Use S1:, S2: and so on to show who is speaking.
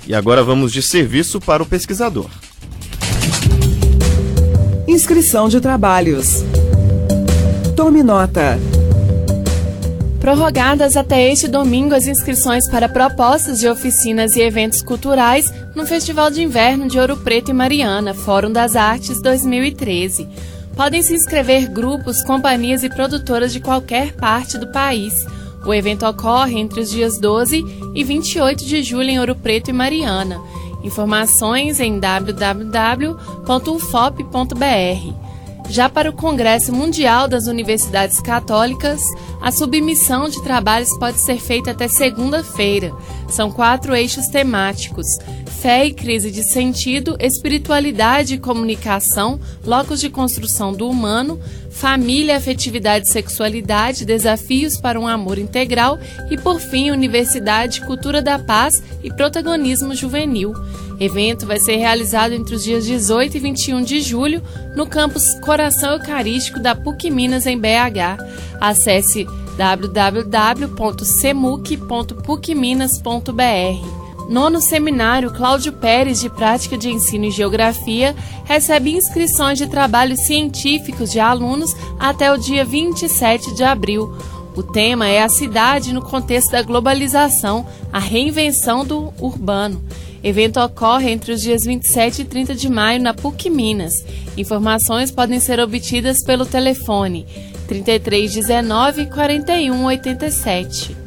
S1: E agora vamos de serviço para o pesquisador.
S2: Inscrição de trabalhos. Tome nota.
S3: Prorrogadas até este domingo as inscrições para propostas de oficinas e eventos culturais no Festival de Inverno de Ouro Preto e Mariana, Fórum das Artes 2013. Podem se inscrever grupos, companhias e produtoras de qualquer parte do país. O evento ocorre entre os dias 12 e 28 de julho em Ouro Preto e Mariana. Informações em www.ufop.br. Já para o Congresso Mundial das Universidades Católicas, a submissão de trabalhos pode ser feita até segunda-feira. São 4 eixos temáticos: fé e crise de sentido, espiritualidade e comunicação, locos de construção do humano, família, afetividade e sexualidade, desafios para um amor integral e, por fim, universidade, cultura da paz e protagonismo juvenil. Evento vai ser realizado entre os dias 18 e 21 de julho no campus Coração Eucarístico da PUC Minas, em BH. Acesse www.semuc.pucminas.br. Nono Seminário Cláudio Pérez de Prática de Ensino e Geografia recebe inscrições de trabalhos científicos de alunos até o dia 27 de abril. O tema é a cidade no contexto da globalização, a reinvenção do urbano. Evento ocorre entre os dias 27 e 30 de maio na PUC Minas. Informações podem ser obtidas pelo telefone 3319 4187.